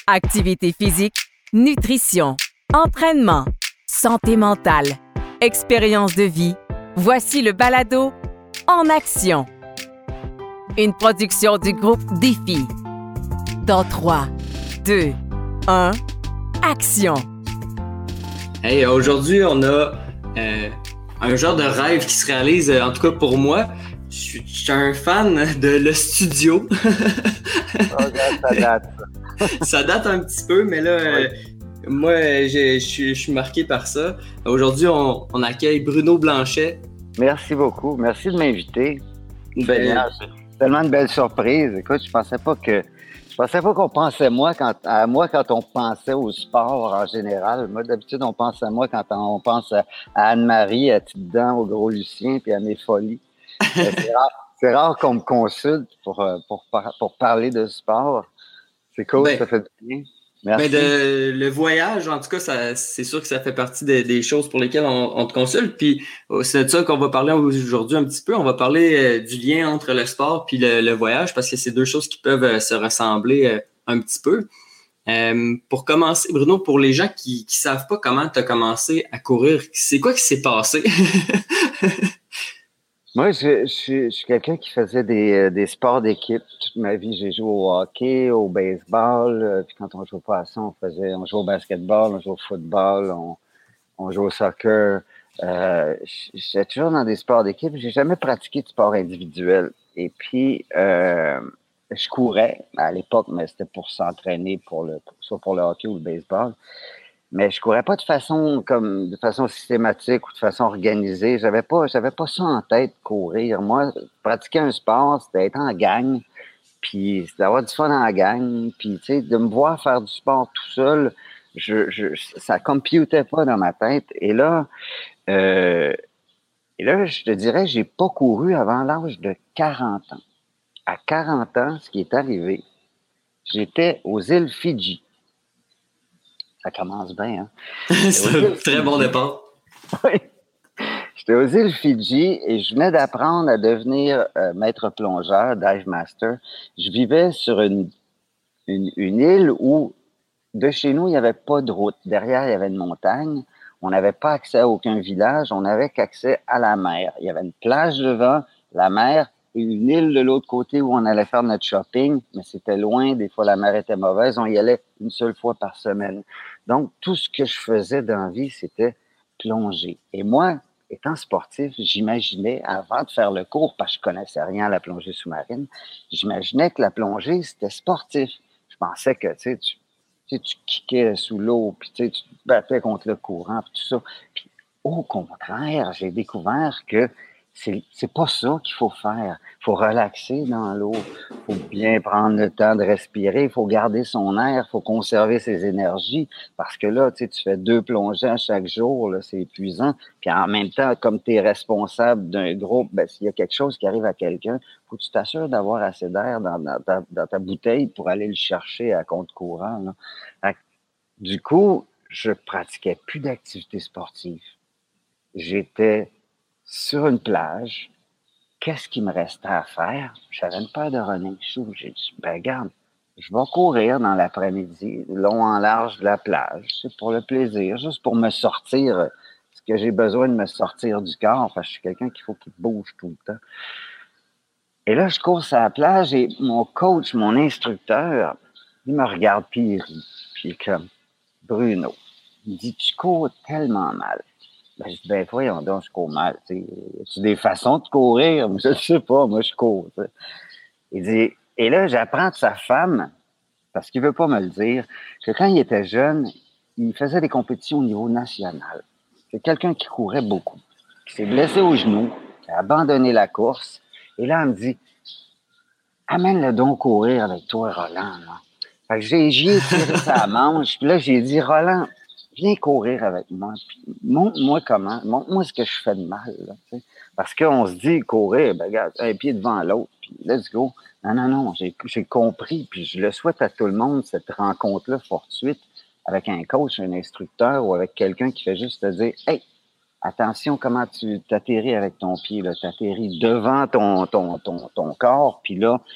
Activité physique, nutrition, entraînement, santé mentale, expérience de vie. Voici le balado En action. Une production du groupe Défi. Dans 3, 2, 1, action! Hey, aujourd'hui, on a un genre de rêve qui se réalise, en tout cas pour moi. Je suis un fan de le studio. Ça date. Ça date un petit peu, mais là, Oui. moi, je suis marqué par ça. Aujourd'hui, on accueille Bruno Blanchet. Merci beaucoup. Merci de m'inviter. Ben, C'est tellement de belles surprises. Écoute, je pensais pas qu'on pensait à moi quand on pensait au sport en général. Moi, d'habitude, on pense à moi quand on pense à Anne-Marie, à Tite Dent, au Gros Lucien, puis à mes folies. C'est rare qu'on me consulte pour parler de sport. C'est cool, ça fait du bien. Merci. Le voyage, en tout cas, c'est sûr que ça fait partie des choses pour lesquelles on te consulte. Puis c'est de ça qu'on va parler aujourd'hui un petit peu. On va parler du lien entre le sport puis le voyage parce que c'est deux choses qui peuvent se ressembler un petit peu. Pour commencer, Bruno, pour les gens qui savent pas comment tu as commencé à courir, c'est quoi qui s'est passé? Moi, je suis quelqu'un qui faisait des sports d'équipe toute ma vie. J'ai joué au hockey, au baseball. Puis quand on jouait pas à ça, on jouait au basketball, on jouait au football, on jouait au soccer. J'étais toujours dans des sports d'équipe. J'ai jamais pratiqué de sport individuel. Et puis, je courais à l'époque, mais c'était pour s'entraîner soit pour le hockey ou le baseball. Mais je courais pas de façon systématique ou de façon organisée. J'avais pas ça en tête, courir. Moi, pratiquer un sport, c'était être en gang, puis c'était d'avoir du fun en gang, puis tu sais, de me voir faire du sport tout seul, ça computait pas dans ma tête. Et là, je te dirais, j'ai pas couru avant l'âge de 40 ans. À 40 ans, ce qui est arrivé, j'étais aux îles Fidji. Ça commence bien, hein? C'est un très bon départ. Oui. J'étais aux îles Fidji et je venais d'apprendre à devenir maître plongeur, dive master. Je vivais sur une île où, de chez nous, il n'y avait pas de route. Derrière, il y avait une montagne. On n'avait pas accès à aucun village. On n'avait qu'accès à la mer. Il y avait une plage devant, la mer, et une île de l'autre côté où on allait faire notre shopping, mais c'était loin. Des fois, la mer était mauvaise. On y allait une seule fois par semaine. Donc, tout ce que je faisais dans la vie, c'était plonger. Et moi, étant sportif, j'imaginais, avant de faire le cours, parce que je connaissais rien à la plongée sous-marine, j'imaginais que la plongée, c'était sportif. Je pensais que, tu kickais sous l'eau, puis tu te battais contre le courant, puis tout ça. Puis, au contraire, j'ai découvert que c'est pas ça qu'il faut faire. Il faut relaxer dans l'eau. Il faut bien prendre le temps de respirer. Il faut garder son air. Il faut conserver ses énergies. Parce que là, tu fais 2 plongées à chaque jour. Là, c'est épuisant. Puis en même temps, comme tu es responsable d'un groupe, ben, s'il y a quelque chose qui arrive à quelqu'un, il faut que tu t'assures d'avoir assez d'air dans ta bouteille pour aller le chercher à contre-courant. Là. Fait que, du coup, je pratiquais plus d'activités sportives. J'étais sur une plage. Qu'est-ce qui me restait à faire? J'avais une paire de running shoes. J'ai dit, ben regarde, je vais courir dans l'après-midi, long en large de la plage. C'est pour le plaisir, juste pour me sortir, parce que j'ai besoin de me sortir du corps, parce que je suis quelqu'un qu'il faut qu'il bouge tout le temps. Et là, je cours sur la plage et mon coach, mon instructeur, il me regarde puis il rit. Puis il est comme, Bruno, il me dit, tu cours tellement mal. Ben, je dis, ben, voyons donc, je cours mal. Y a-tu des façons de courir? Je ne sais pas, moi, je cours. T'sais. Il dit, et là, j'apprends de sa femme, parce qu'il ne veut pas me le dire, que quand il était jeune, il faisait des compétitions au niveau national. C'est quelqu'un qui courait beaucoup, qui s'est blessé au genou, qui a abandonné la course. Et là, elle me dit, amène-le donc courir avec toi, Roland. Là. Fait que j'y ai tiré sa manche, puis là, j'ai dit, Roland, viens courir avec moi, puis montre-moi comment, montre-moi ce que je fais de mal, là, tu sais. Parce qu'on se dit, courir, ben regarde, un pied devant l'autre, puis let's go. Non, j'ai compris, puis je le souhaite à tout le monde, cette rencontre-là fortuite, avec un coach, un instructeur, ou avec quelqu'un qui fait juste te dire, hey, attention comment tu t'atterris avec ton pied, là, t'atterris devant ton corps, puis là, tu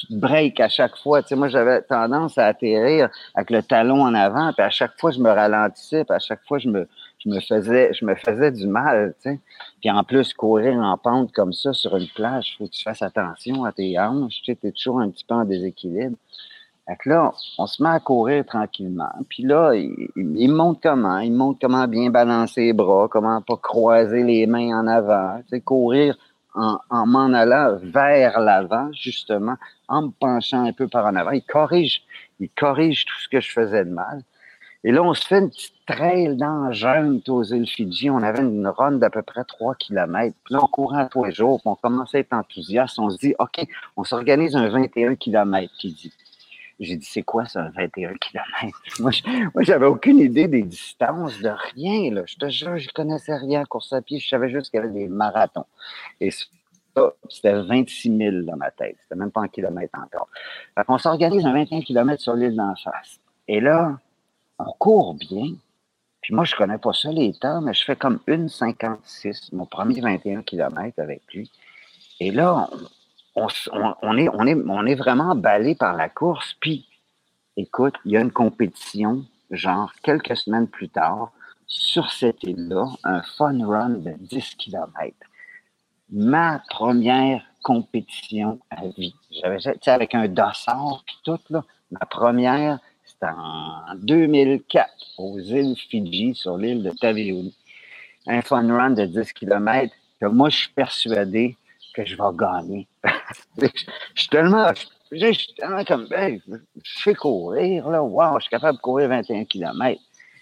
tu te breaks à chaque fois. Tu sais, moi, j'avais tendance à atterrir avec le talon en avant, puis à chaque fois, je me ralentissais, puis à chaque fois, je me faisais du mal, tu sais. Puis en plus, courir en pente comme ça sur une plage, faut que tu fasses attention à tes hanches, tu sais, t'es toujours un petit peu en déséquilibre. Fait que là, on se met à courir tranquillement. Puis là, il me montre comment. Il me montre comment bien balancer les bras, comment pas croiser les mains en avant. Tu sais, courir en m'en allant vers l'avant, justement, en me penchant un peu par en avant. Il corrige tout ce que je faisais de mal. Et là, on se fait une petite trail dans la jungle aux îles Fidji. On avait une run d'à peu près 3 kilomètres. Puis là, on courait tous les jours. Puis on commençait à être enthousiaste. On se dit, OK, on s'organise un 21 kilomètres, qui dit. J'ai dit, c'est quoi ça, 21 kilomètres? Moi, j'avais aucune idée des distances, de rien, là. Je te jure, je connaissais rien en course à pied. Je savais juste qu'il y avait des marathons. Et ça, c'était 26 000 dans ma tête. C'était même pas en kilomètres encore. Fait qu'on s'organise un 21 kilomètres sur l'île d'en face. Et là, on court bien. Puis moi, je connais pas ça, les temps, mais je fais comme 1,56, mon premier 21 kilomètres avec lui. Et là, on est vraiment emballé par la course. Puis, écoute, il y a une compétition, genre quelques semaines plus tard, sur cette île-là, un fun run de 10 kilomètres. Ma première compétition à vie. J'avais, tu sais, avec un dossard puis tout, là. Ma première, c'était en 2004, aux îles Fidji, sur l'île de Taveuni. Un fun run de 10 kilomètres que moi, je suis persuadé que je vais gagner. Je suis tellement comme, ben, je sais courir, là, wow, je suis capable de courir 21 kilomètres.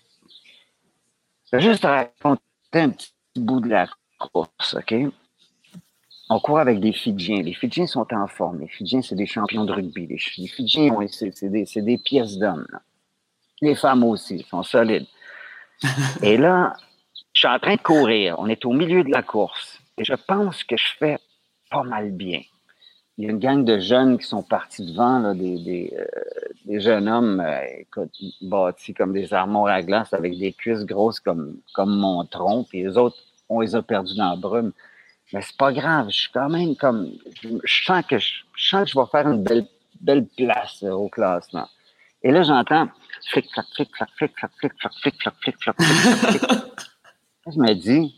Je vais juste te raconter un petit bout de la course, OK? On court avec des Fidjiens. Les Fidjiens sont en forme. Les Fidjiens, c'est des champions de rugby. Les Fidjiens, c'est des pièces d'hommes, là. Les femmes aussi, sont solides. Et là, je suis en train de courir. On est au milieu de la course. Et je pense que je fais pas mal bien. Il y a une gang de jeunes qui sont partis devant, là, des jeunes hommes écoute, bâtis comme des armoires à glace avec des cuisses grosses comme mon tronc. Puis les autres, on les a perdus dans la brume. Mais c'est pas grave. Je suis quand même comme... Je sens que je vais faire une belle place au classement. Et là, j'entends flic-flac, flic-flac, flic-flac, flic-flac, flic-flac, flic-flac, flic-flac. Je me dis...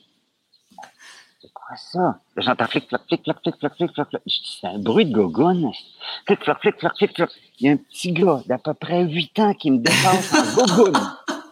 ça. J'entends flic-flac, flic-flac, flic-flac, flic-flac. Je dis, c'est un bruit de gogoune. Flic-flac, flic-flac, flic-flac. Il y a un petit gars d'à peu près 8 ans qui me dépasse en gogoune.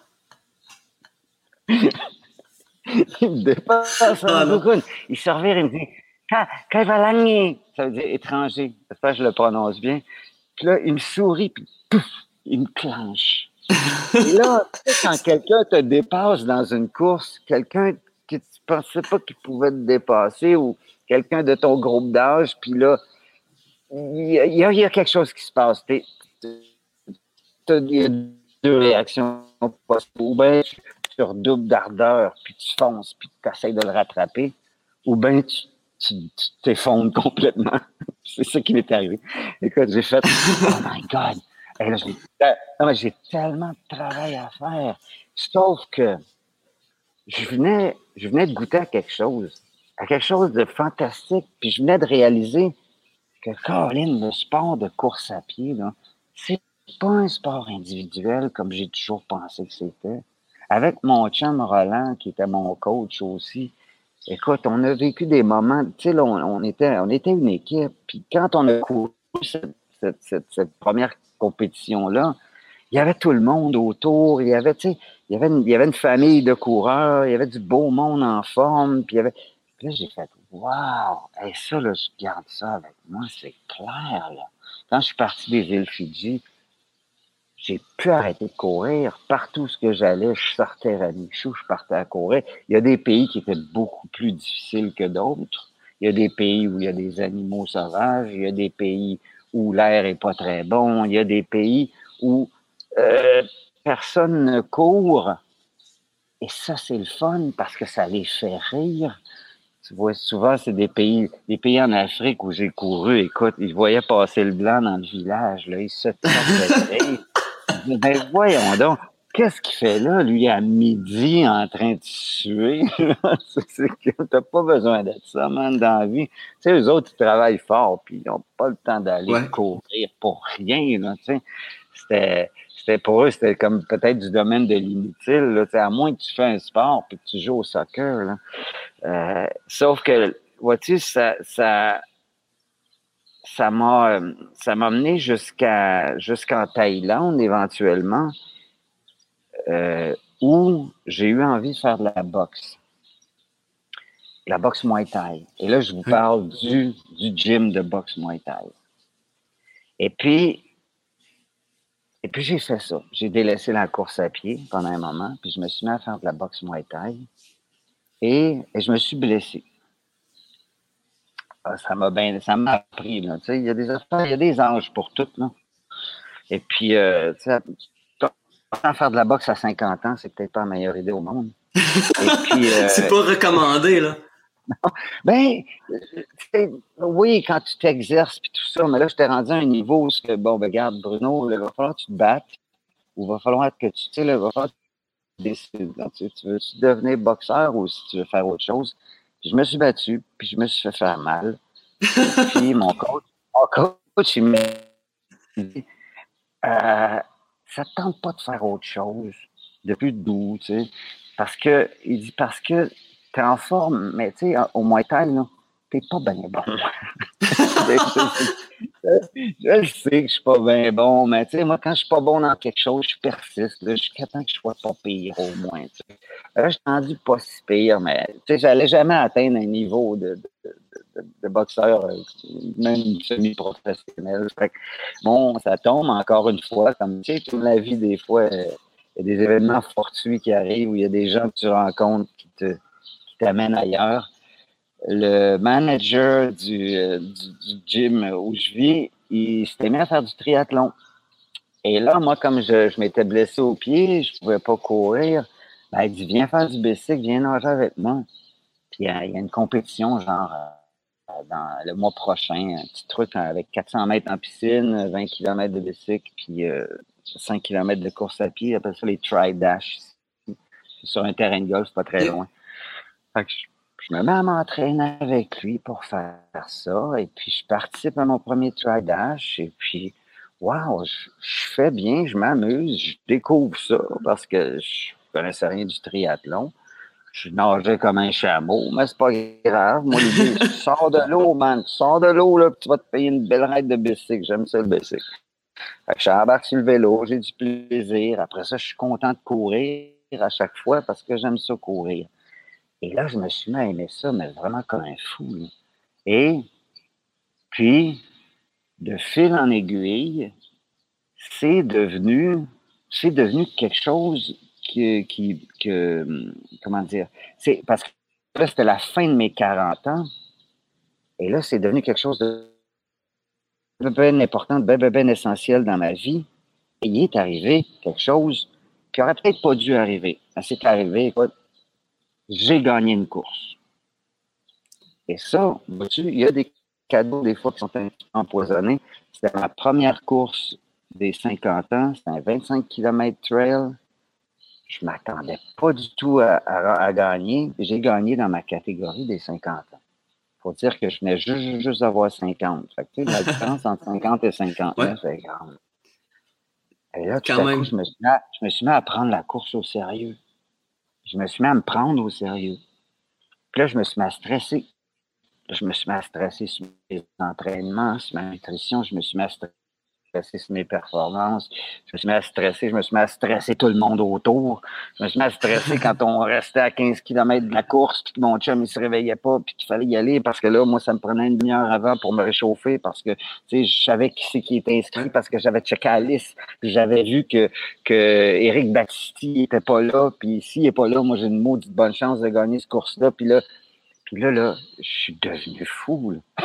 Il me dépasse en gogoune. Il se revient et me dit, Kaivalani. Ça veut dire étranger. J'espère que je le prononce bien. Puis là, il me sourit, puis pouf, il me clenche. Et là, tu sais, quand quelqu'un te dépasse dans une course, quelqu'un que tu pensais pas qu'il pouvait te dépasser ou quelqu'un de ton groupe d'âge, puis là, il y a quelque chose qui se passe. Il y a deux réactions possibles. Ou bien tu redoubles d'ardeur, puis tu fonces, puis tu essaies de le rattraper, ou bien tu t'effondres complètement. C'est ça qui m'est arrivé. Écoute, j'ai fait « Oh my God! » Et là, j'ai tellement de travail à faire. Sauf que je venais de goûter à quelque chose de fantastique, puis je venais de réaliser que, Colin, le sport de course à pied, là, c'est pas un sport individuel comme j'ai toujours pensé que c'était. Avec mon chum Roland, qui était mon coach aussi, écoute, on a vécu des moments, tu sais, là, on était une équipe, puis quand on a couru cette première compétition-là, il y avait tout le monde autour, il y avait une famille de coureurs, il y avait du beau monde en forme, puis là, j'ai fait « Wow! Hey, ça, là, je garde ça avec moi, c'est clair, là. » Quand je suis parti des îles Fidji, j'ai pu arrêter de courir. Partout où que j'allais, je sortais Ramichou, je partais à courir. Il y a des pays qui étaient beaucoup plus difficiles que d'autres. Il y a des pays où il y a des animaux sauvages, il y a des pays où l'air est pas très bon, il y a des pays où personne ne court. Et ça, c'est le fun parce que ça les fait rire. Tu vois, souvent, c'est des pays en Afrique où j'ai couru. Écoute, ils voyaient passer le blanc dans le village. Là, ils se tapaient. Ben voyons donc. qu'est-ce qu'il fait là, lui, à midi, en train de suer? C'est que t'as pas besoin d'être ça, man, dans la vie. Tu sais, eux autres, ils travaillent fort, puis ils n'ont pas le temps d'aller Ouais. courir pour rien, là, tu sais. Pour eux, c'était comme peut-être du domaine de l'inutile, là, tu sais, à moins que tu fais un sport puis que tu joues au soccer, là. Sauf que, vois-tu, ça m'a mené jusqu'en Thaïlande, éventuellement, où j'ai eu envie de faire de la boxe Muay Thai. Et là, je vous parle du gym de boxe Muay Thai. Et puis j'ai fait ça. J'ai délaissé la course à pied pendant un moment, puis je me suis mis à faire de la boxe Muay Thai. Et je me suis blessé. Ça m'a appris, là. Tu sais, il y a des affaires, il y a des anges pour tout, là. Et puis, tu sais, faire de la boxe à 50 ans, c'est peut-être pas la meilleure idée au monde. Et puis, c'est pas recommandé, là. Ben, oui, quand tu t'exerces puis tout ça, mais là, je t'ai rendu à un niveau où, bon, ben, regarde, Bruno, là, il va falloir que tu te battes, ou il va falloir que tu, sais, là, il va falloir que tu décides. Là, tu veux devenir boxeur ou si tu veux faire autre chose. Puis je me suis battu, puis je me suis fait faire mal. Puis mon coach, il m'a dit, ça te tente pas de faire autre chose depuis doux, tu sais, parce que t'es en forme, mais tu sais, au Muay Thai, là, t'es pas bien bon. Je sais que je suis pas bien bon, mais tu sais, moi, quand je suis pas bon dans quelque chose, je persiste, là, jusqu'à temps que je sois pas pire, au moins, tu sais. Là, je suis rendu pas si pire, mais tu sais, j'allais jamais atteindre un niveau de boxeur, même semi-professionnel. Bon, ça tombe encore une fois, comme tu sais, toute la vie, des fois, il y a des événements fortuits qui arrivent où il y a des gens que tu rencontres qui t'amènent ailleurs. Le manager du gym où je vis, il s'était mis à faire du triathlon. Et là, moi, comme je m'étais blessé au pied, je pouvais pas courir, ben, il dit, viens faire du bicycle, viens nager avec moi. Puis il y a une compétition, genre, dans le mois prochain, un petit truc avec 400 mètres en piscine, 20 km de bicycle, puis 5 km de course à pied. Ils appellent ça les tri-dash. C'est sur un terrain de golf, pas très loin. Fait que je me mets à m'entraîner avec lui pour faire ça. Et puis, je participe à mon premier tri-dash. Et puis, wow, je fais bien, je m'amuse, je découvre ça parce que je connaissais rien du triathlon. Je nageais comme un chameau, mais c'est pas grave. Moi, l'idée, tu sors de l'eau, man. Tu sors de l'eau, là, puis tu vas te payer une belle ride de bicycle. J'aime ça, le bicycle. Fait que j'embarque sur le vélo, j'ai du plaisir. Après ça, je suis content de courir à chaque fois parce que j'aime ça courir. Et là, je me suis mis à aimer ça, mais vraiment comme un fou, là. Et puis, de fil en aiguille, c'est devenu quelque chose comment dire, c'est parce que là, c'était la fin de mes 40 ans, et là, c'est devenu quelque chose de bien important, de bien essentiel dans ma vie. Et il est arrivé quelque chose qui aurait peut-être pas dû arriver. C'est arrivé, écoute, j'ai gagné une course. Et ça, vois-tu, il y a des cadeaux des fois qui sont un petit peu empoisonnés. C'était ma première course des 50 ans, c'était un 25 km trail. Je ne m'attendais pas du tout à gagner. J'ai gagné dans ma catégorie des 50 ans. Il faut dire que je venais juste d'avoir 50. Fait que, tu sais, la différence entre 50 et 59, c'est grande. Et là, tout à coup, je me suis mis à prendre la course au sérieux. Je me suis mis à me prendre au sérieux. Puis là, je me suis mis à stresser. Je me suis mis à stresser sur mes entraînements, sur ma nutrition. Je me suis mis à stresser sur mes performances. Je me suis mis à stresser tout le monde autour. Je me suis mis à stresser quand on restait à 15 km de la course, puis que mon chum, il se réveillait pas, puis qu'il fallait y aller, parce que là, moi, ça me prenait une demi-heure avant pour me réchauffer, parce que, tu sais, je savais qui c'est qui était inscrit, parce que j'avais checké la liste, puis j'avais vu que Éric Battisti était pas là, puis s'il est pas là, moi, j'ai une maudite bonne chance de gagner cette course-là, puis là, je suis devenu fou, là.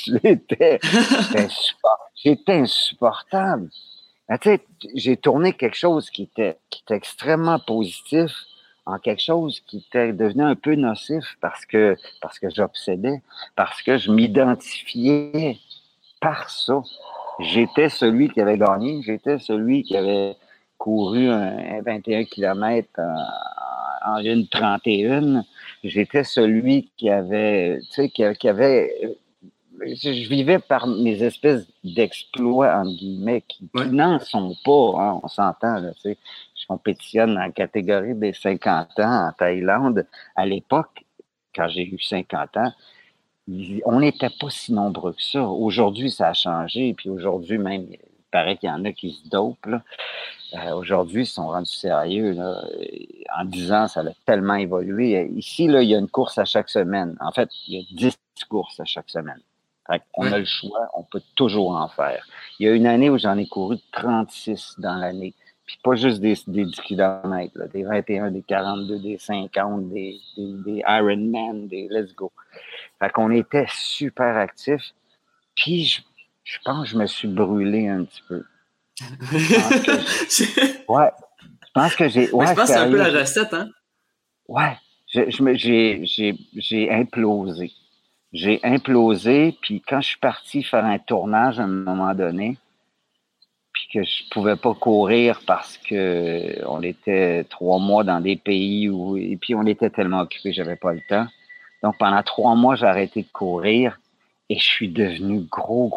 J'étais insupportable. Ben, tu sais, j'ai tourné quelque chose qui était extrêmement positif en quelque chose qui était devenu un peu nocif parce que j'obsédais, parce que je m'identifiais par ça. J'étais celui qui avait gagné, j'étais celui qui avait couru un 21 km en 1:31. J'étais celui qui avait, tu sais, qui avait je vivais par mes espèces d'exploits, entre guillemets, qui n'en sont pas, hein, on s'entend, là, tu sais. Je compétitionne en catégorie des 50 ans en Thaïlande. À l'époque, quand j'ai eu 50 ans, on n'était pas si nombreux que ça. Aujourd'hui, ça a changé, puis aujourd'hui même, il paraît qu'il y en a qui se dopent, là. Aujourd'hui, ils sont rendus sérieux, là. En 10 ans, ça a tellement évolué. Ici, là, il y a une course à chaque semaine. En fait, il y a 10 courses à chaque semaine. On a le choix, on peut toujours en faire. Il y a une année où j'en ai couru 36 dans l'année. Puis pas juste des 10 km, là, des 21, des 42, des 50, des Ironman, des let's go. Fait qu'on était super actifs. Puis je pense que je me suis brûlé un petit peu. Je pense que j'ai. Ouais, je pense que c'est un peu la recette, hein? Ouais. J'ai implosé. J'ai implosé, puis quand je suis parti faire un tournage à un moment donné, puis que je pouvais pas courir parce que on était 3 mois dans des pays où, et puis on était tellement occupés, j'avais pas le temps. Donc pendant 3 mois, j'ai arrêté de courir et je suis devenu gros.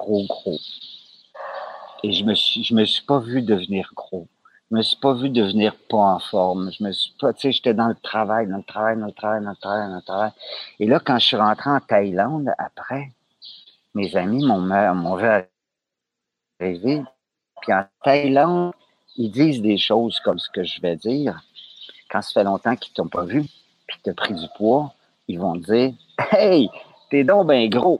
Et je me suis pas vu devenir gros. Je me suis pas vu devenir pas en forme. Je me suis pas, tu sais, j'étais dans le travail. Et là, quand je suis rentré en Thaïlande, après, mes amis m'ont vu arriver. Puis en Thaïlande, ils disent des choses comme ce que je vais dire. Quand ça fait longtemps qu'ils t'ont pas vu, puis que t'as pris du poids, ils vont te dire, hey, t'es donc ben gros.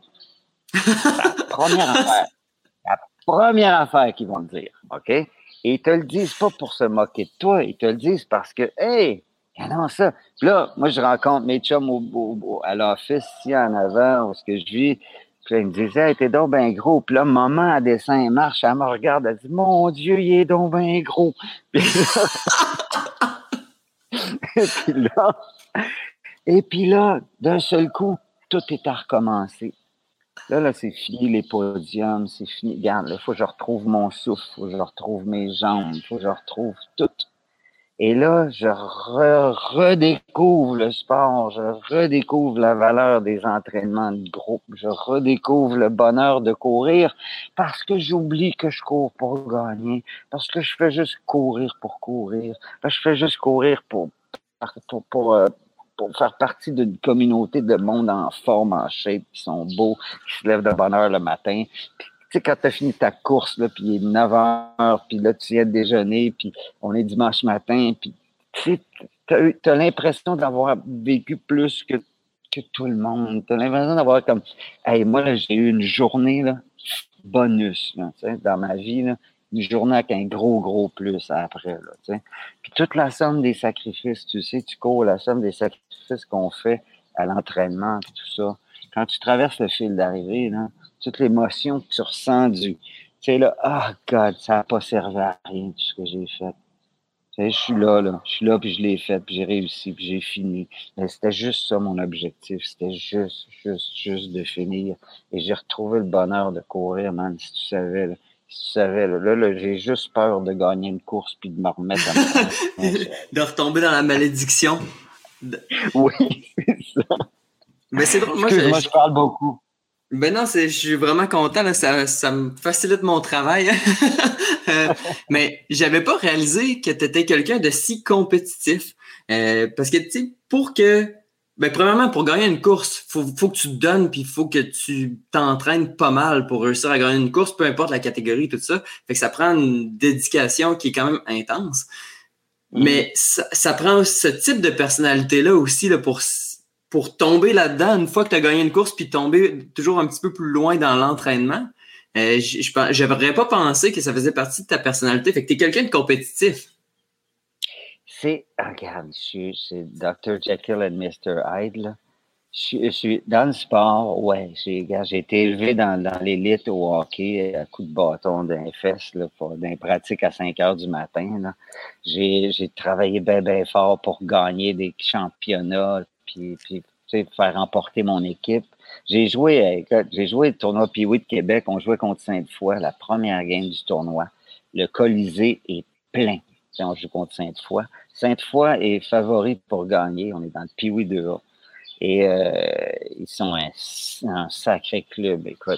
La première affaire qu'ils vont te dire, OK? Et ils te le disent pas pour se moquer de toi, ils te le disent parce que, hey, non, ça. Puis là, moi, je rencontre mes chums à l'office, ici en avant, où ce que je vis. Puis là, ils me disaient, hey, t'es donc ben gros. Puis là, maman, elle descend et marche, elle me regarde, elle dit, mon Dieu, il est donc ben gros. Et puis là, d'un seul coup, tout est à recommencer. Là, c'est fini les podiums, c'est fini. Regarde, il faut que je retrouve mon souffle, il faut que je retrouve mes jambes, il faut que je retrouve tout. Et là, je redécouvre le sport, je redécouvre la valeur des entraînements de groupe, je redécouvre le bonheur de courir parce que j'oublie que je cours pour gagner, parce que je fais juste courir pour courir, parce que je fais juste courir pour faire partie d'une communauté de monde en forme, en shape, qui sont beaux, qui se lèvent de bonne heure le matin. Puis, tu sais, quand tu as fini ta course, là, puis il est 9 heures, puis là, tu viens de déjeuner, puis on est dimanche matin, puis tu sais, t'as l'impression d'avoir vécu plus que tout le monde. T'as l'impression d'avoir comme, hey, moi, là, j'ai eu une journée, là, bonus, là, tu sais, dans ma vie, là, une journée avec un gros plus après, là, tu sais. Puis toute la somme des sacrifices, tu sais, tu cours la somme des sacrifices qu'on fait à l'entraînement, puis tout ça. Quand tu traverses le fil d'arrivée, là, toute l'émotion que tu ressens tu sais, là, ah, God, ça n'a pas servi à rien, tout ce que j'ai fait. Tu sais, je suis là, puis je l'ai fait, puis j'ai réussi, puis j'ai fini. Mais c'était juste ça, mon objectif. C'était juste de finir. Et j'ai retrouvé le bonheur de courir, man, si tu savais, là. Si tu savais, là, j'ai juste peur de gagner une course puis de me remettre à me de retomber dans la malédiction. Oui, c'est ça. Mais c'est drôle, moi, je parle beaucoup. Ben non, je suis vraiment content, là, ça me facilite mon travail. Mais j'avais pas réalisé que tu étais quelqu'un de si compétitif. Parce que, tu sais, premièrement, pour gagner une course, faut que tu te donnes, puis il faut que tu t'entraînes pas mal pour réussir à gagner une course, peu importe la catégorie, tout ça. Fait que ça prend une dédication qui est quand même intense. Mais ça prend ce type de personnalité-là aussi, là, pour tomber là-dedans une fois que tu as gagné une course, puis tomber toujours un petit peu plus loin dans l'entraînement. Je n'aurais pas pensé que ça faisait partie de ta personnalité. Fait que tu es quelqu'un de compétitif. Regarde, c'est Dr. Jekyll and Mr. Hyde, là. Je suis dans le sport, ouais. J'ai été élevé dans l'élite au hockey à coups de bâton dans les fesses, là, dans les pratiques à 5 heures du matin, là. J'ai travaillé bien fort pour gagner des championnats, puis tu sais, faire remporter mon équipe. J'ai joué le tournoi Pee-Wee de Québec. On jouait contre Sainte-Foy, la première game du tournoi. Le Colisée est plein. on joue contre Sainte-Foy. Sainte-Foy est favori pour gagner. On est dans le Pee-Wee 2A. Et ils sont un sacré club. Écoute,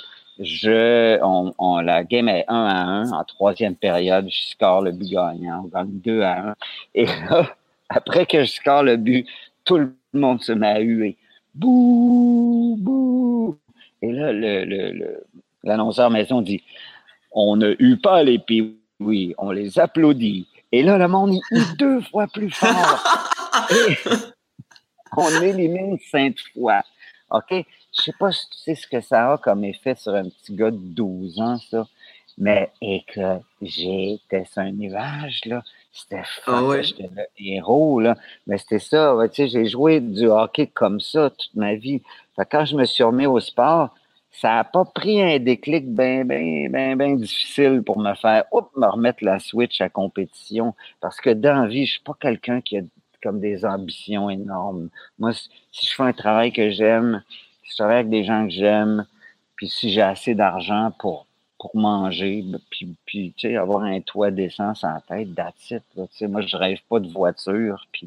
la game est 1-1. En troisième période, je score le but gagnant. On gagne 2-1. Et là, après que je score le but, tout le monde se met à huer. Bouh! Bouh! Et là, l'annonceur maison dit « On ne hue pas les Pee-Wee, on les applaudit. » Et là, le monde il hue 2 fois plus fort. Et on élimine Sainte-Foy. OK? Je sais pas si tu sais ce que ça a comme effet sur un petit gars de 12 ans, ça. Mais écoute, j'étais sur un nuage, là. C'était fuck, ouais. j'étais le héros, là. Mais c'était ça, tu sais, j'ai joué du hockey comme ça toute ma vie. Fait que quand je me suis remis au sport, ça n'a pas pris un déclic ben difficile pour me faire, me remettre la switch à compétition. Parce que dans la vie, je suis pas quelqu'un qui a comme des ambitions énormes. Moi, si je fais un travail que j'aime, si je travaille avec des gens que j'aime, puis si j'ai assez d'argent pour manger, puis tu sais, avoir un toit décent sur la tête, that's it. Tu sais, moi, je rêve pas de voiture, puis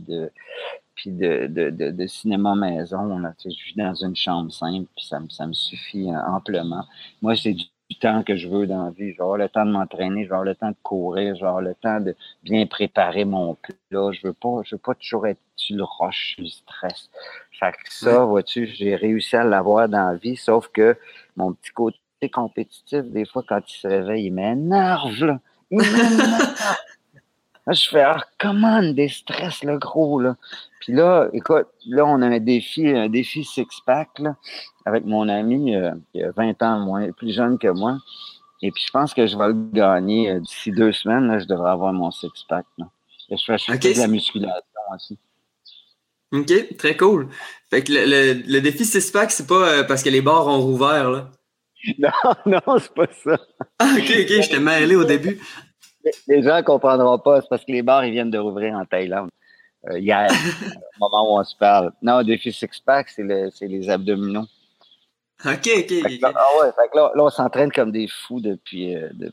de cinéma maison. Là, tu sais, je vis dans une chambre simple, puis ça me suffit amplement. Moi, c'est du temps que je veux dans la vie. Je vais avoir le temps de m'entraîner, je vais avoir le temps de courir, je vais avoir le temps de bien préparer mon plat. Je veux pas toujours être sur le roche, sur le stress. Fait que ça, vois-tu, j'ai réussi à l'avoir dans la vie, sauf que mon petit côté compétitif, des fois, quand il se réveille, il m'énerve, là. Il m'énerve! Là, je fais, comment des stress, le gros, là. Puis là, écoute, là, on a un défi six-pack, là, avec mon ami, qui a 20 ans moins, plus jeune que moi. Et puis, je pense que je vais le gagner d'ici 2 semaines, là, je devrais avoir mon six-pack, là. Et je fais de la musculation aussi. OK, très cool. Fait que le défi six-pack, c'est pas parce que les bars ont rouvert, là. Non, c'est pas ça. OK, j'étais mêlé au début. Les gens ne comprendront pas, c'est parce que les bars, ils viennent de rouvrir en Thaïlande. Hier, au moment où on se parle. Non, le défi six-pack, c'est les abdominaux. OK. Fait que là, on s'entraîne comme des fous depuis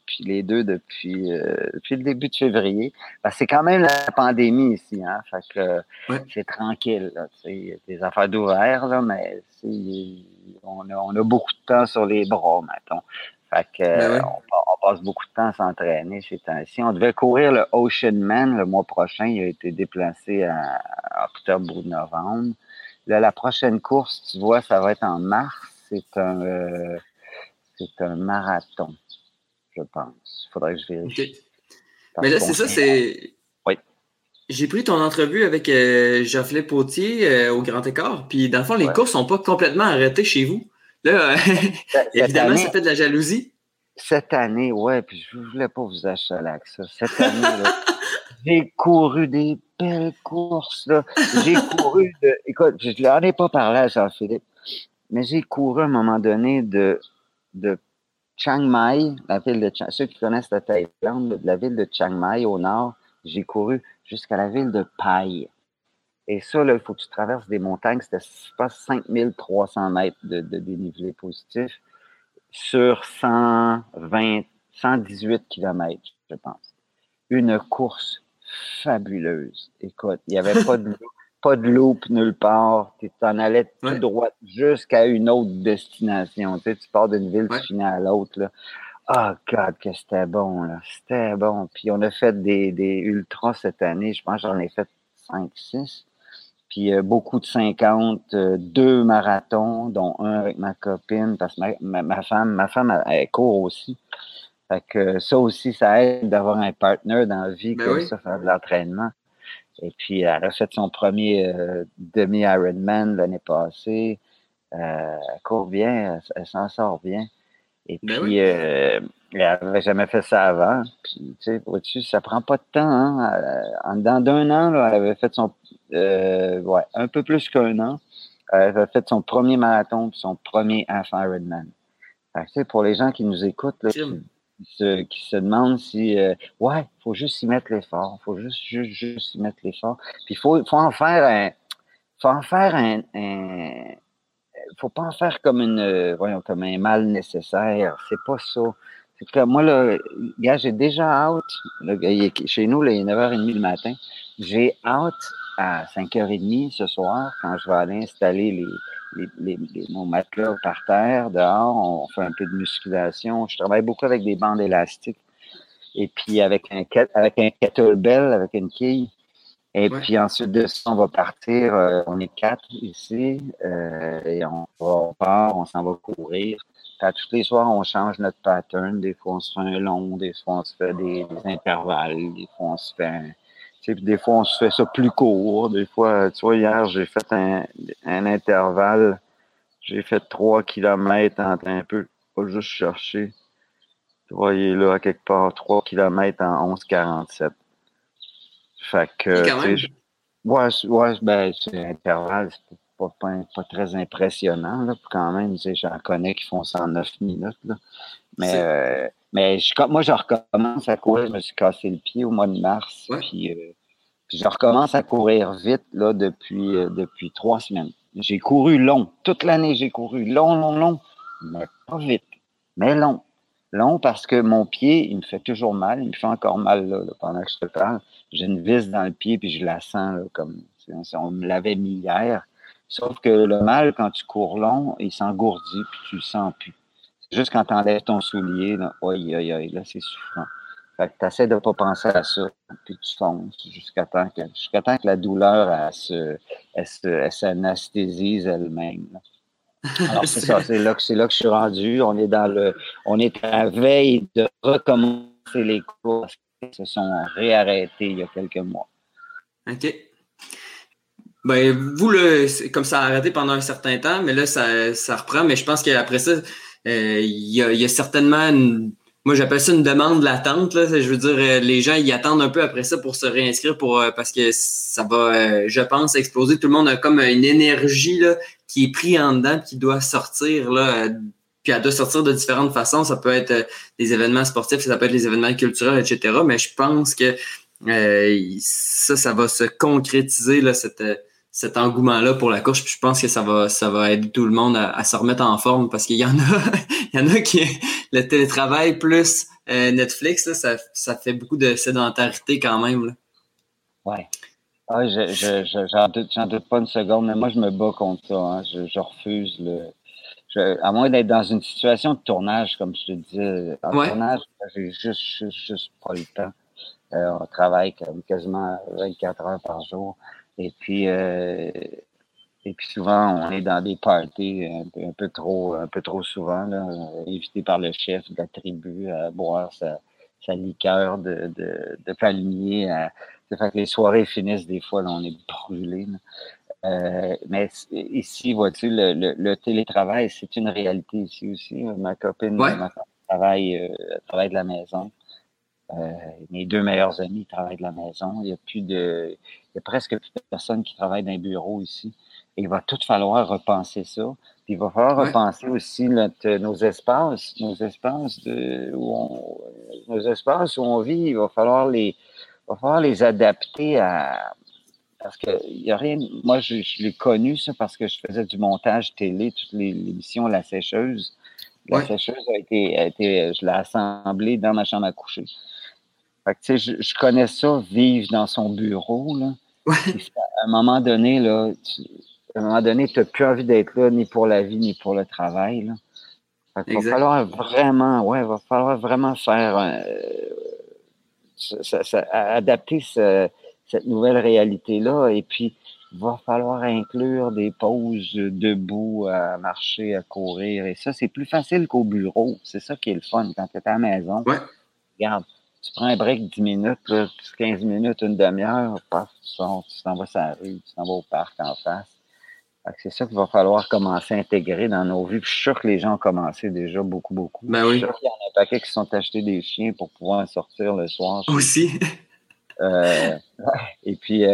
le début de février. Parce que c'est quand même la pandémie ici, hein. Fait que c'est tranquille, là. Il y a des affaires d'ouvert, là, mais on a beaucoup de temps sur les bras, mettons. Fait que on passe beaucoup de temps à s'entraîner ces temps-ci. On devait courir le Ocean Man le mois prochain. Il a été déplacé à octobre ou novembre. Là, la prochaine course, tu vois, ça va être en mars. C'est un marathon, je pense. Il faudrait que je vérifie. Okay. Mais là, c'est ça, c'est... Oui. J'ai pris ton entrevue avec Jean-Philippe Autier au Grand Écart, puis dans le fond, les courses sont pas complètement arrêtées chez vous. Là, évidemment, ça fait de la jalousie. Cette année, puis je voulais pas vous achaler avec ça. Cette année, là, j'ai couru des belles courses, là. Écoute, je n'en ai pas parlé à Jean-Philippe, mais j'ai couru à un moment donné de Chiang Mai, la ville de ceux qui connaissent la Thaïlande, de la ville de Chiang Mai au nord, j'ai couru jusqu'à la ville de Pai. Et ça, là, il faut que tu traverses des montagnes. C'était, je pense, 5300 mètres de dénivelé positif sur 118 kilomètres, je pense. Une course fabuleuse. Écoute, il n'y avait pas de loop nulle part. Tu t'en allais tout droit jusqu'à une autre destination. Tu sais, tu pars d'une ville, tu finis à l'autre, là. Ah, God, que c'était bon, là. C'était bon. Puis on a fait des ultras cette année. Je pense que j'en ai fait 5-6. Puis beaucoup de 50, 2 marathons, dont un avec ma copine, parce que ma femme, elle court aussi. Fait que ça aussi, ça aide d'avoir un partner dans la vie comme ça, faire de l'entraînement. Et puis, elle a fait son premier demi-Ironman l'année passée. Elle court bien, elle s'en sort bien. Et puis, elle n'avait jamais fait ça avant. Puis, tu sais, vois-tu, ça prend pas de temps. Hein? En dedans d'un an, là, elle avait fait un peu plus qu'un an. Elle avait fait son premier marathon puis son premier half Ironman. Fait que, tu sais, pour les gens qui nous écoutent, là, qui se demandent si, faut juste y mettre l'effort. Faut juste y mettre l'effort. Puis, faut en faire faut pas en faire comme comme un mal nécessaire. C'est pas ça. Comme moi, là, gars, j'ai déjà out. Là, chez nous, là, il est 9h30 le matin. J'ai out à 5h30 ce soir quand je vais aller installer mon matelas par terre, dehors. On fait un peu de musculation. Je travaille beaucoup avec des bandes élastiques. Et puis avec un kettlebell, avec une quille. Et puis ensuite de ça, on va partir. On est 4 ici. Et on part, on s'en va courir. Tous les soirs, on change notre pattern. Des fois, on se fait un long, des fois, on se fait des intervalles, des fois, on se fait des fois, on se fait ça plus court. Des fois, tu vois, hier, j'ai fait un intervalle. J'ai fait 3 kilomètres un peu. Pas juste chercher. Tu vois, il est là, à quelque part, 3 kilomètres en 11,47. Fait que, tu sais, ben, c'est l'intervalle, c'est pas très impressionnant, là, quand même, tu sais, j'en connais qui font ça en 9 minutes, là. Mais moi, je recommence à courir, je me suis cassé le pied au mois de mars, puis je recommence à courir vite, là, depuis 3 semaines. J'ai couru long, toute l'année, j'ai couru long, mais pas vite, mais long. Long parce que mon pied, il me fait toujours mal. Il me fait encore mal là, pendant que je te parle. J'ai une vis dans le pied puis je la sens là, comme si on me l'avait mis hier. Sauf que le mal, quand tu cours long, il s'engourdit puis tu le sens plus. C'est juste quand tu enlèves ton soulier, là, là, c'est souffrant. Fait que tu essaies de ne pas penser à ça, puis tu fonces jusqu'à temps que la douleur elle s'anesthésiese elle-même. Là. Alors, c'est ça, c'est là que je suis rendu. On est à la veille de recommencer les cours parce qu'ils se sont réarrêtés il y a quelques mois. OK. Ben, vous, là, comme ça a arrêté pendant un certain temps, mais là, ça reprend. Mais je pense qu'après ça, il y a certainement moi, j'appelle ça une demande latente, là. Je veux dire, les gens, ils attendent un peu après ça pour se réinscrire parce que ça va, je pense, exploser. Tout le monde a comme une énergie, là, qui est prise en dedans, qui doit sortir, là. Puis elle doit sortir de différentes façons. Ça peut être des événements sportifs, ça peut être les événements culturels, etc. Mais je pense que ça va se concrétiser, là, cet engouement-là pour la course. Puis je pense que ça va aider tout le monde à se remettre en forme parce qu'il y en a, il y en a qui, le télétravail plus Netflix, là, ça fait beaucoup de sédentarité quand même, là. Ouais. Ah, j'en doute pas une seconde, mais moi, je me bats contre ça, hein. Je refuse à moins d'être dans une situation de tournage, comme je te disais. En tournage, j'ai juste pas le temps. On travaille quasiment 24 heures par jour. Et puis souvent, on est dans des parties un peu trop souvent, là, invité par le chef de la tribu à boire sa liqueur de palmier. Ça fait que les soirées finissent des fois, là, on est brûlé. Mais ici, vois-tu, le télétravail, c'est une réalité ici aussi. Ma copine travaille de la maison. Mes 2 meilleurs amis travaillent de la maison. Il y a presque plus de personnes qui travaillent dans les bureaux ici. Et il va tout falloir repenser ça. Puis il va falloir repenser aussi nos espaces où on vit. Il va falloir les adapter parce que il y a rien. Moi, je l'ai connu ça parce que je faisais du montage télé, toutes les émissions La Sécheuse. La sécheuse je l'ai assemblée dans ma chambre à coucher. Fait que, tu sais, je connais ça, vivre dans son bureau, là. À un moment donné, tu n'as plus envie d'être là, ni pour la vie, ni pour le travail, là. Fait qu'il va falloir vraiment faire, adapter cette nouvelle réalité-là. Et puis, il va falloir inclure des pauses debout, à marcher, à courir. Et ça, c'est plus facile qu'au bureau. C'est ça qui est le fun. Quand tu es à la maison, regarde, tu prends un break 10 minutes, là, 15 minutes, une demi-heure, paf, tu t'en vas sur la rue, tu t'en vas au parc en face. C'est ça qu'il va falloir commencer à intégrer dans nos vies. Puis je suis sûr que les gens ont commencé déjà beaucoup. Ben je suis sûr qu'il y en a un paquet qui se sont achetés des chiens pour pouvoir sortir le soir. Aussi. Et puis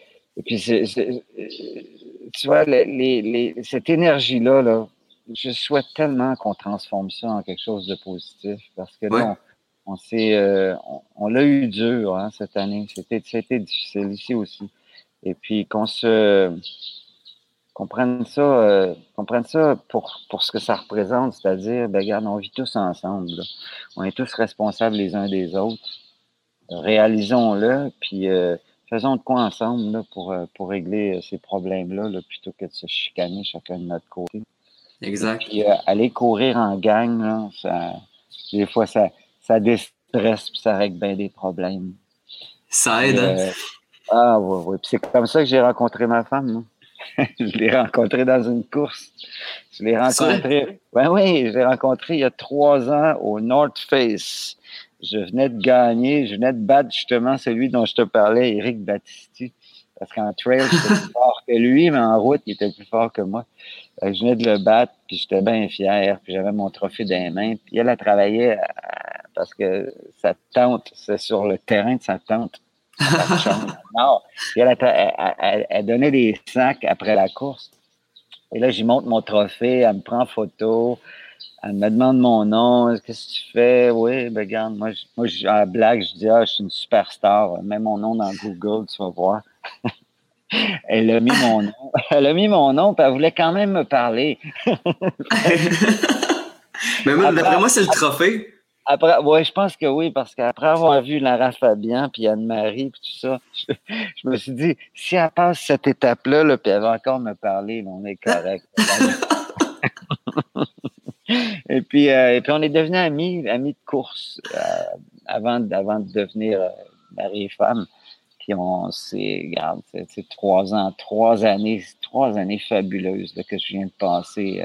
tu vois, cette énergie-là, là, je souhaite tellement qu'on transforme ça en quelque chose de positif parce que là, on l'a eu dur, hein, cette année. C'était difficile ici aussi. Et puis qu'on se comprennent ça pour ce que ça représente, c'est-à-dire, ben, regarde, on vit tous ensemble, là. On est tous responsables les uns des autres. Réalisons-le, puis faisons de quoi ensemble là, pour régler ces problèmes-là, là, plutôt que de se chicaner chacun de notre côté. Exact. Et puis, aller courir en gang, là, des fois, ça déstresse, puis ça règle bien des problèmes. Ça aide, hein? Oui. Puis c'est comme ça que j'ai rencontré ma femme, là. Je l'ai rencontrée dans une course. Je l'ai rencontrée. Oui, je l'ai rencontrée il y a 3 ans au North Face. Je venais de gagner, je venais de battre justement celui dont je te parlais, Éric Battisti. Parce qu'en trail, j'étais plus fort que lui, mais en route, il était plus fort que moi. Je venais de le battre, puis j'étais bien fier, puis j'avais mon trophée dans les mains. Puis elle a travaillé parce que sa tante, c'est sur le terrain de sa tante. Non. Puis elle donnait des sacs après la course. Et là, j'y montre mon trophée, elle me prend en photo, elle me demande mon nom, qu'est-ce que tu fais? Oui, ben regarde, moi à la blague, je dis, je suis une superstar, mets mon nom dans Google, tu vas voir. Elle a mis mon nom, puis elle voulait quand même me parler. Mais moi, d'après moi, c'est le trophée. Après, ouais, je pense que oui, parce qu'après avoir vu Lara Fabian puis Anne-Marie puis tout ça, je me suis dit, si elle passe cette étape-là, là, puis elle va encore me parler, là, on est correct. Et puis on est devenus amis de course avant de devenir mari et femme. Puis regarde, c'est 3 ans, 3 années fabuleuses là, que je viens de passer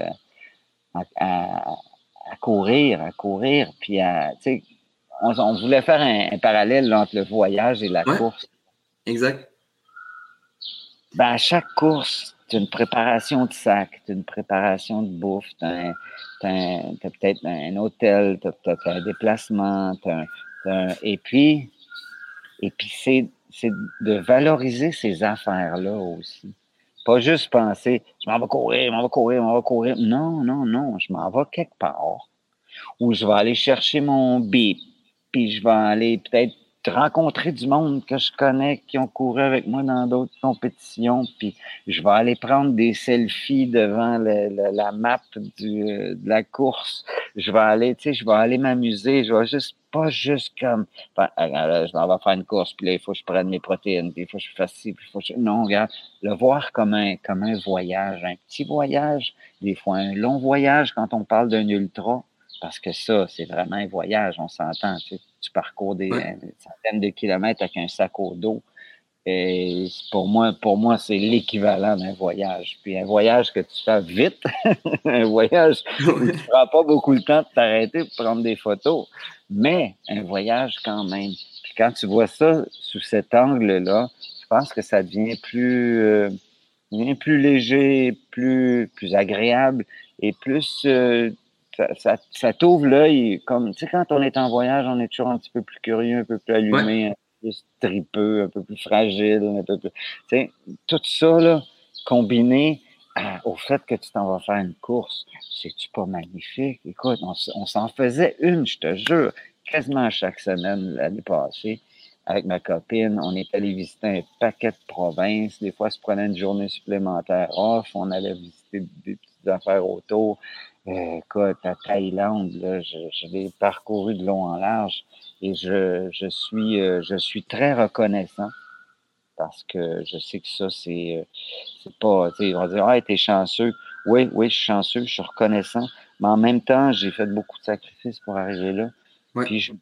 à courir, puis tu sais, on voulait faire un parallèle là, entre le voyage et la course. Exact. Ben, à chaque course, tu as une préparation de sac, tu as une préparation de bouffe, tu as peut-être un hôtel, tu as un déplacement, et puis c'est de valoriser ces affaires-là aussi. Pas juste penser, je m'en vais courir. Non, je m'en vais quelque part où je vais aller chercher mon bip, puis je vais aller peut-être rencontrer du monde que je connais qui ont couru avec moi dans d'autres compétitions, puis je vais aller prendre des selfies devant la map de la course. Je vais aller m'amuser, je vais pas juste comme, je m'en vais faire une course, puis là, il faut que je prenne mes protéines, puis il faut que je fasse ci, puis il faut que non, regarde, le voir comme un voyage, un petit voyage, des fois un long voyage quand on parle d'un ultra, parce que ça, c'est vraiment un voyage, on s'entend, tu parcours des centaines de kilomètres avec un sac au dos. Et pour moi, c'est l'équivalent d'un voyage. Puis un voyage que tu fais vite, un voyage où tu ne prends pas beaucoup le temps de t'arrêter pour prendre des photos, mais un voyage quand même. Puis quand tu vois ça sous cet angle-là, je pense que ça devient plus léger, plus agréable et plus... ça t'ouvre l'œil. Comme, tu sais, quand on est en voyage, on est toujours un petit peu plus curieux, un peu plus allumé, un peu plus tripeux, un peu plus fragile, un peu plus... Tu sais, tout ça, là, combiné au fait que tu t'en vas faire une course, c'est-tu pas magnifique? Écoute, on s'en faisait une, je te jure, quasiment chaque semaine l'année passée. Avec ma copine, on est allé visiter un paquet de provinces. Des fois, on se prenait une journée supplémentaire off. On allait visiter des petites affaires autour. Écoute, à Thaïlande, là, je l'ai parcouru de long en large et je suis très reconnaissant parce que je sais que ça, c'est pas, tu sais, ils vont dire, t'es chanceux. Oui, je suis chanceux, je suis reconnaissant, mais en même temps, j'ai fait beaucoup de sacrifices pour arriver là. Puis je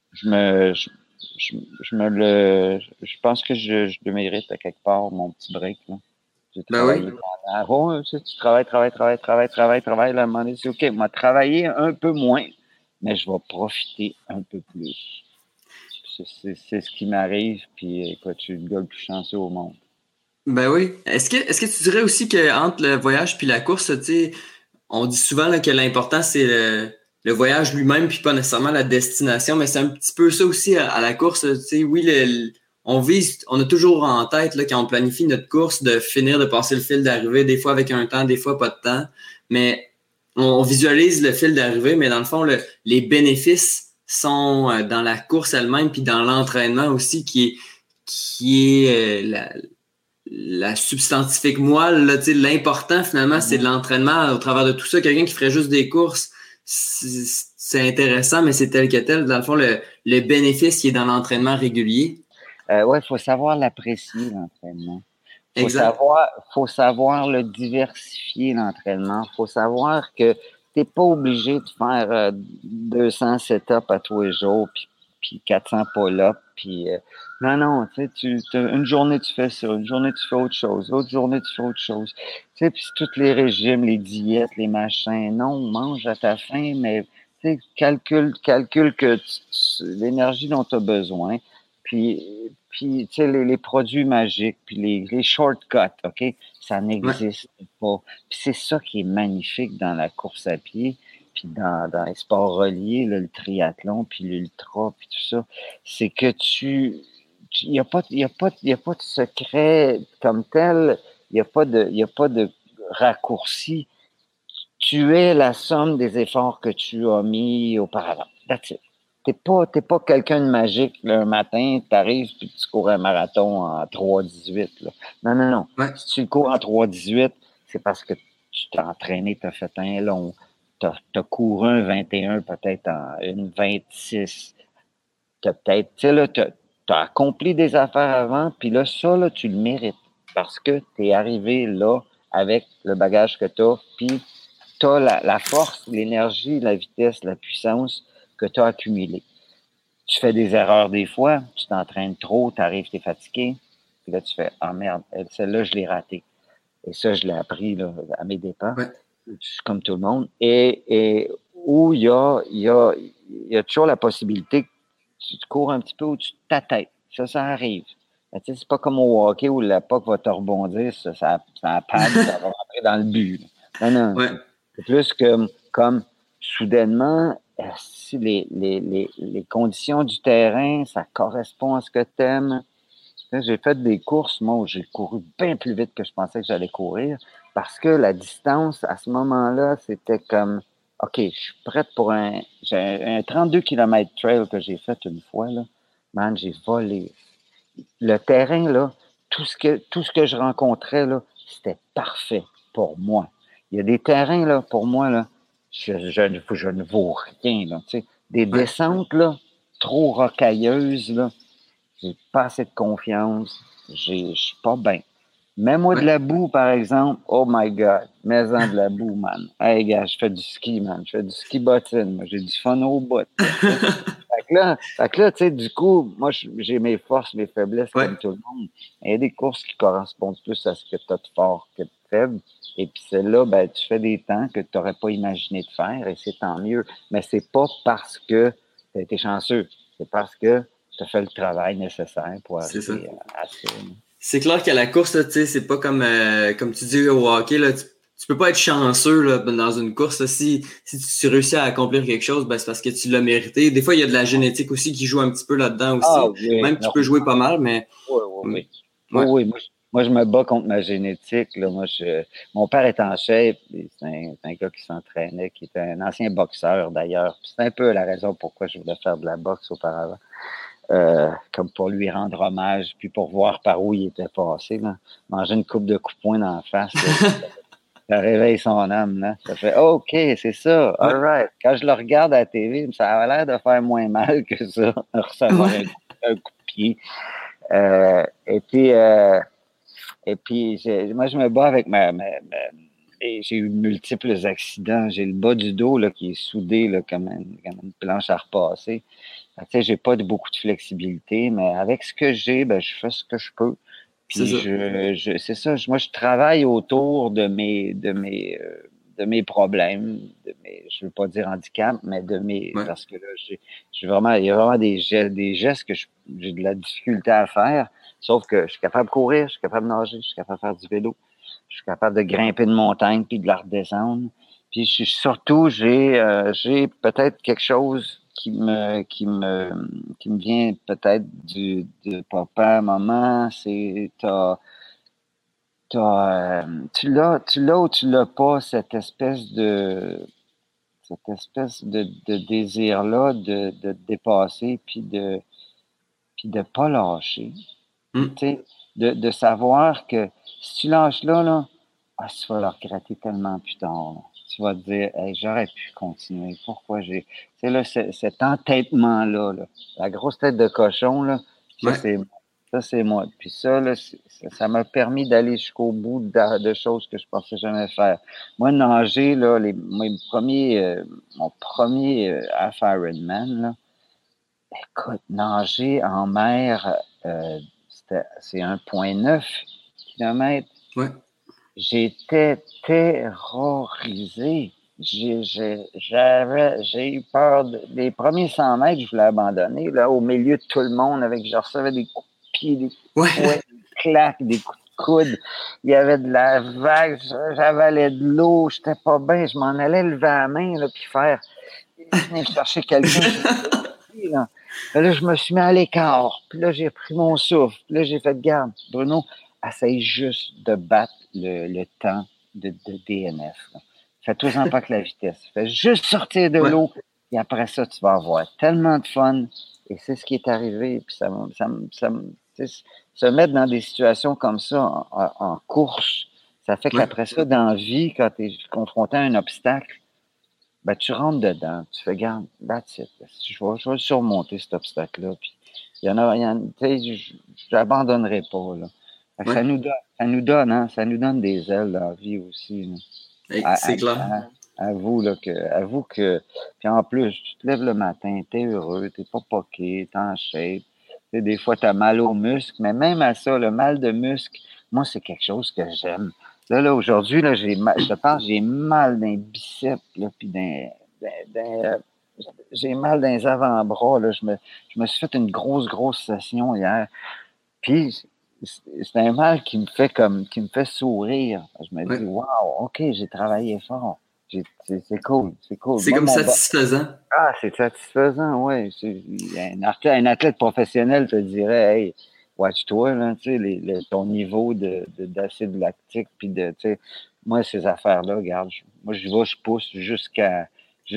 pense que je le mérite à quelque part, mon petit break, là. J'ai travaillé pendant... tu travailles, là, à un moment donné, c'est OK, on va travailler un peu moins, mais je vais profiter un peu plus. C'est ce qui m'arrive, puis écoute, je suis le gars le plus chanceux au monde. Ben oui. Est-ce que tu dirais aussi qu'entre le voyage puis la course, tu sais, on dit souvent là, que l'important, c'est le voyage lui-même, puis pas nécessairement la destination, mais c'est un petit peu ça aussi à la course. Tu sais, oui, on a toujours en tête là, quand on planifie notre course de finir de passer le fil d'arrivée, des fois avec un temps, des fois pas de temps, mais on visualise le fil d'arrivée, mais dans le fond, les bénéfices sont dans la course elle-même, puis dans l'entraînement aussi, qui est la substantifique moelle, là, l'important finalement, c'est de l'entraînement au travers de tout ça. Quelqu'un qui ferait juste des courses, c'est intéressant, mais c'est tel que tel. Dans le fond, le bénéfice qui est dans l'entraînement régulier. Ouais, il faut savoir l'apprécier, l'entraînement. Exact. Faut savoir le diversifier, l'entraînement. Faut savoir que tu n'es pas obligé de faire 200 setups à tous les jours, puis 400 pull-ups, puis non, tu sais, une journée tu fais ça, une journée tu fais autre chose, l'autre journée tu fais autre chose. Tu sais, puis tous les régimes, les diètes, les machins, non, mange à ta faim, mais tu sais, calcule que l'énergie dont tu as besoin, puis tu sais, les produits magiques, puis les shortcuts, OK? Ça n'existe pas. Puis c'est ça qui est magnifique dans la course à pied, puis dans les sports reliés, là, le triathlon, puis l'ultra, puis tout ça. C'est que il n'y a pas de secret comme tel. Il n'y a pas de raccourci. Tu es la somme des efforts que tu as mis auparavant. That's it. T'es pas quelqu'un de magique, là, un matin, tu arrives puis tu cours un marathon en 3,18. Là. Non. Ouais. Si tu cours en 3,18, c'est parce que tu t'es entraîné, tu as fait un long. Tu as couru un 21, peut-être en une 26. Tu as accompli des affaires avant, puis là, ça, là, tu le mérites parce que tu es arrivé là avec le bagage que tu as, puis tu as la force, l'énergie, la vitesse, la puissance que tu as accumulée. Tu fais des erreurs des fois, tu t'entraînes trop, tu arrives, tu es fatigué, puis là, tu fais « Ah merde, celle-là, je l'ai ratée. » Et ça, je l'ai appris là, à mes dépens, comme tout le monde. Et où il y a toujours la possibilité que tu te cours un petit peu au-dessus de ta tête. Ça arrive. Tu sais, c'est pas comme au hockey où la puck va te rebondir, ça pad, ça va rentrer dans le but. Là. Non. Ouais. C'est plus que comme soudainement, si les conditions du terrain, ça correspond à ce que tu aimes. J'ai fait des courses, moi, où j'ai couru bien plus vite que je pensais que j'allais courir parce que la distance, à ce moment-là, c'était comme, OK, je suis prête pour j'ai un 32 km trail que j'ai fait une fois, là. Man, j'ai volé. Le terrain, là, tout ce que je rencontrais, là, c'était parfait pour moi. Il y a des terrains, là, pour moi, là, je ne vaux rien, là, tu sais. Des descentes, là, trop rocailleuses, là, j'ai pas assez de confiance, je suis pas bien. Mets-moi de la boue, par exemple. Oh my God. Mets-en de la boue, man. Hey, gars, je fais du ski, man. Je fais du ski bottine. Moi, j'ai du fun au bout. Fait que là, tu sais, du coup, moi, j'ai mes forces, mes faiblesses comme tout le monde. Il y a des courses qui correspondent plus à ce que tu as de fort que de faible. Et puis celle-là, ben, tu fais des temps que tu n'aurais pas imaginé de faire et c'est tant mieux. Mais c'est pas parce que tu as été chanceux. C'est parce que tu as fait le travail nécessaire pour arriver à ça. C'est clair qu'à la course, tu sais, c'est pas comme tu dis au hockey, là, tu peux pas être chanceux là, dans une course. Là. Si tu réussis à accomplir quelque chose, ben, c'est parce que tu l'as mérité. Des fois, il y a de la génétique aussi qui joue un petit peu là-dedans aussi. Ah, oui, Même tu peux jouer pas mal, mais. Oui. Moi, je me bats contre ma génétique. Là. Mon père est en shape. C'est un gars qui s'entraînait, qui était un ancien boxeur d'ailleurs. C'est un peu la raison pourquoi je voulais faire de la boxe auparavant. Comme pour lui rendre hommage, puis pour voir par où il était passé. Là. Manger une coupe de coups de poing dans la face, ça réveille son âme. Là. Ça fait OK, c'est ça, all right. Quand je le regarde à la TV, ça a l'air de faire moins mal que ça, recevoir un coup de pied. Et puis moi, je me bats avec j'ai eu multiples accidents. J'ai le bas du dos là, qui est soudé là, comme une planche à repasser. Tu sais, j'ai pas beaucoup de flexibilité, mais avec ce que j'ai, ben, je fais ce que je peux. Puis c'est ça. Moi, je travaille autour de mes problèmes, je veux pas dire handicap, mais parce que là, il y a vraiment des gestes que j'ai de la difficulté à faire. Sauf que je suis capable de courir, je suis capable de nager, je suis capable de faire du vélo, je suis capable de grimper une montagne puis de la redescendre. Puis surtout, j'ai peut-être quelque chose qui me vient peut-être de papa, maman, c'est tu l'as ou tu l'as pas, cette espèce de désir-là de te dépasser puis de pas lâcher. Tu sais, de savoir que si tu lâches là, tu vas le regretter tellement plus tard. Là. Tu vas te dire, hey, j'aurais pu continuer. Pourquoi j'ai. Tu sais, là, cet entêtement-là, là, la grosse tête de cochon, là, ça, Ouais. c'est moi. Puis ça, là, ça m'a permis d'aller jusqu'au bout de choses que je pensais jamais faire. Moi, nager, là, mon premier half Ironman, là, écoute, nager en mer, c'est 1,9 km. Ouais. J'étais terrorisé. J'ai eu peur. Les premiers 100 mètres, je voulais abandonner, là, au milieu de tout le monde, je recevais des coups de pied, des coups de fouet, des claques, des coups de coude. Il y avait de la vague, j'avalais de l'eau, j'étais pas bien. Je m'en allais lever la main, là, puis venir chercher quelqu'un. Là, je me suis mis à l'écart. Puis là, j'ai pris mon souffle. Puis là, j'ai fait, garde, Bruno, essaye juste de battre le temps de DNF. Là. Fais-toi-en pas que la vitesse. Fais juste sortir de l'eau. Et après ça, tu vas avoir tellement de fun. Et c'est ce qui est arrivé. Puis se mettre dans des situations comme ça en course, ça fait qu'après ça, dans la vie, quand tu es confronté à un obstacle, ben, tu rentres dedans, tu fais, garde, that's it. Je vais surmonter cet obstacle-là. Puis, tu sais, je n'abandonnerai pas, là. Ça nous donne des ailes dans la vie aussi. C'est clair. Avoue que, puis en plus, tu te lèves le matin, t'es heureux, t'es pas poqué, t'es en shape. Tu sais, des fois, t'as mal aux muscles, mais même à ça, le mal de muscles, moi, c'est quelque chose que j'aime. Là, aujourd'hui, là, j'ai mal dans les biceps, là, puis j'ai mal dans les avant-bras, là. Je me suis fait une grosse session hier. Puis, c'est un mal qui me fait sourire. Je me dis, wow, OK, j'ai travaillé fort. C'est cool. C'est comme satisfaisant. C'est satisfaisant, oui. Un athlète professionnel te dirait, hey, watch-toi, là, tu sais, ton niveau d'acide lactique, puis moi, ces affaires-là, regarde, moi, je pousse jusqu'à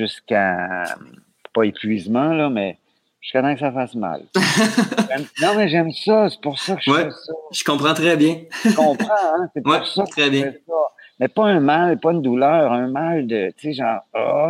pas épuisement, là, mais jusqu'à temps que ça fasse mal. Non, mais j'aime ça, c'est pour ça que je fais ça. Je comprends très bien. Tu comprends, hein? C'est pour ça que je fais ça. Mais pas un mal, pas une douleur, un mal de, tu sais, genre,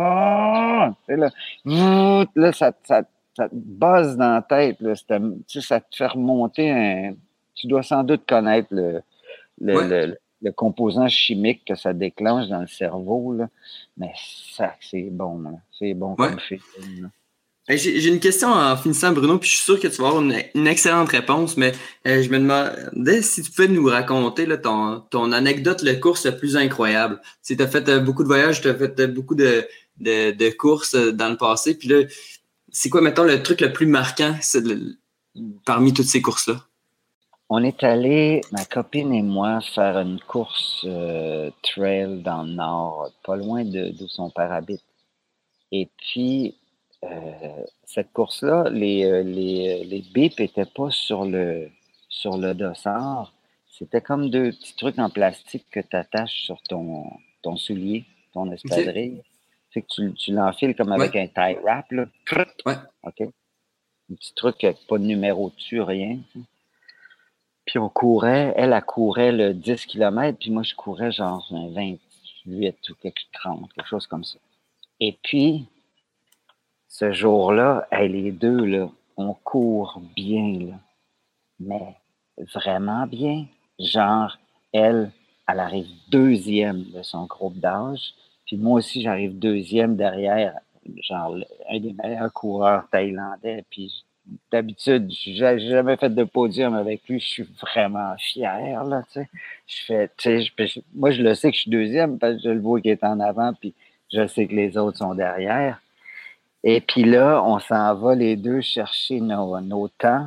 là, ça te buzz dans la tête, là, ça te fait remonter tu dois sans doute connaître le composant chimique que ça déclenche dans le cerveau, là. Mais ça, c'est bon, là. C'est bon comme film, là. J'ai une question en finissant, Bruno, puis je suis sûr que tu vas avoir une excellente réponse, mais je me demandais si tu pouvais nous raconter là, ton anecdote de course la plus incroyable. Tu as fait beaucoup de voyages, tu as fait beaucoup de courses dans le passé, puis là, c'est quoi, mettons, le truc le plus marquant parmi toutes ces courses-là? On est allé, ma copine et moi, faire une course trail dans le nord, pas loin d'où son père habite. Et puis, cette course-là, les bips n'étaient pas sur le dossard. C'était comme deux petits trucs en plastique que tu attaches sur ton soulier, ton espadrille. Fait que tu l'enfiles comme avec un tie wrap, là. OK? Un petit truc avec pas de numéro dessus, rien. Puis on courait, elle courait le 10 km, puis moi je courais genre un 28 ou 30, quelque chose comme ça. Et puis, ce jour-là, les deux, là, on court bien, là. Mais vraiment bien. Genre, elle arrive deuxième de son groupe d'âge. Puis moi aussi, j'arrive deuxième derrière, genre, un des meilleurs coureurs thaïlandais. Puis d'habitude, j'ai jamais fait de podium avec lui. Je suis vraiment fier, là, tu sais. Moi, je le sais que je suis deuxième parce que je le vois qu'il est en avant, puis je sais que les autres sont derrière. Et puis là, on s'en va les deux chercher nos temps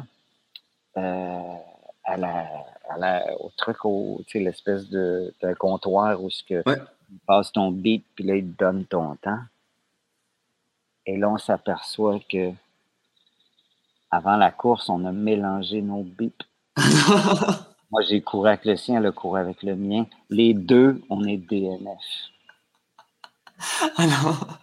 au truc, tu sais, l'espèce d'un comptoir où tu passes ton beat, puis là, il te donne ton temps. Et là, on s'aperçoit que avant la course, on a mélangé nos beats. Moi, j'ai couru avec le sien, elle a couru avec le mien. Les deux, on est DNF. Alors...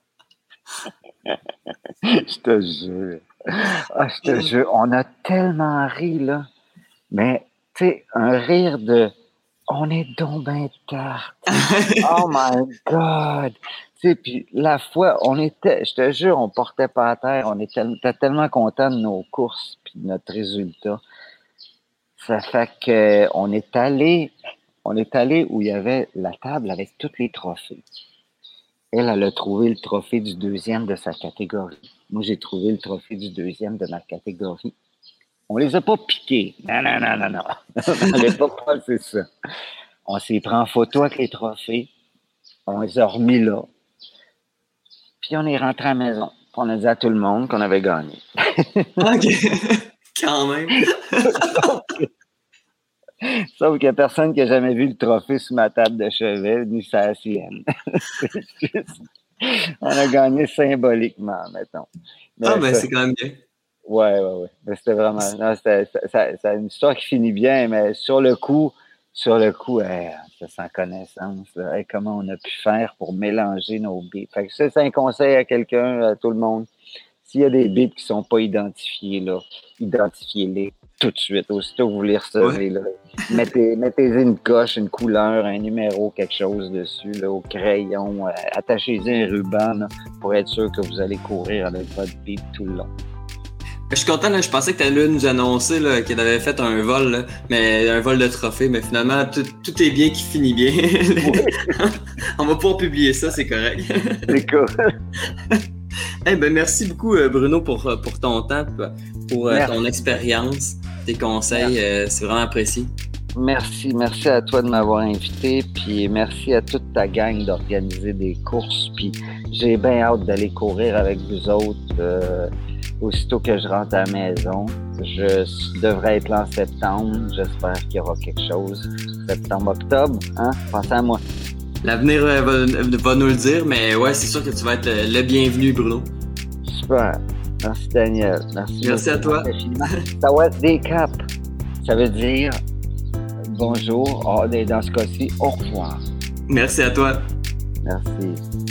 Je te jure. On a tellement ri, là. Mais, tu sais, un rire de « On est donc ben tarte! Oh my God! » Tu sais, puis la fois, je te jure, on portait pas à terre. On était tellement contents de nos courses puis de notre résultat. Ça fait que on est allé où il y avait la table avec tous les trophées. Elle a trouvé le trophée du 2e de sa catégorie. Moi, j'ai trouvé le trophée du 2e de ma catégorie. On les a pas piqués. Non. On n'allait pas passer ça. On s'est pris en photo avec les trophées. On les a remis là. Puis on est rentré à la maison. Puis on a dit à tout le monde qu'on avait gagné. OK. Quand même. Sauf qu'il n'y a personne qui a jamais vu le trophée sur ma table de chevet, ni sa sienne. On a gagné symboliquement, mettons. Mais c'est quand même bien. Ouais. Mais c'était vraiment... Non, c'est une histoire qui finit bien, mais sur le coup, ça sans connaissance. Là, comment on a pu faire pour mélanger nos beeps. Fait que ça, c'est un conseil à quelqu'un, à tout le monde. S'il y a des beeps qui ne sont pas identifiés, là, identifiez-les tout de suite. Aussitôt que vous les recevez, là, mettez une coche, une couleur, un numéro, quelque chose dessus, là, au crayon. Attachez-y un ruban là, pour être sûr que vous allez courir avec votre beep tout le long. Je suis content, là, je pensais que tu allais nous annoncer là, qu'elle avait fait un vol, là, mais un vol de trophée, mais finalement, tout est bien qui finit bien. On va pouvoir publier ça, c'est correct. C'est cool. Merci beaucoup, Bruno, pour ton temps, pour ton expérience, tes conseils. C'est vraiment apprécié. Merci à toi de m'avoir invité, puis merci à toute ta gang d'organiser des courses, puis j'ai bien hâte d'aller courir avec vous autres aussitôt que je rentre à la maison. Je devrais être là en septembre, j'espère qu'il y aura quelque chose. Septembre, octobre, hein? Pensez à moi. L'avenir va nous le dire, mais ouais, c'est sûr que tu vas être le bienvenu, Bruno. Super. Merci, Daniel. Merci à toi. Ça va être des caps. Ça veut dire bonjour. Dans ce cas-ci, au revoir. Merci à toi. Merci.